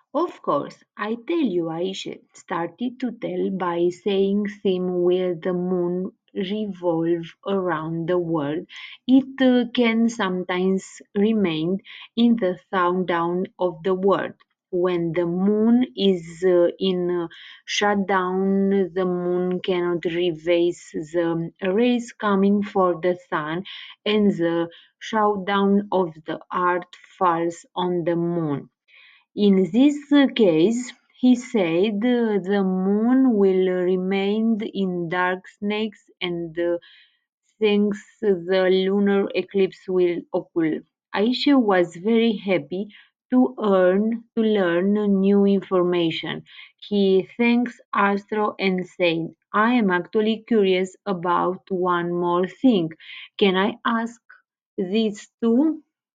Of course, I tell you, Aisha started to tell by saying theme where the moon revolve around the world. It can sometimes remain in the down of the world. When the moon is in shutdown, the moon cannot reverse the rays coming for the sun, and the shutdown of the earth falls on the moon. In this case, he said the moon will remain in darkness and thinks the lunar eclipse will occur. Aisha was very happy to learn new information. He thanks Astro and said, I am actually curious about one more thing. Can I ask this too?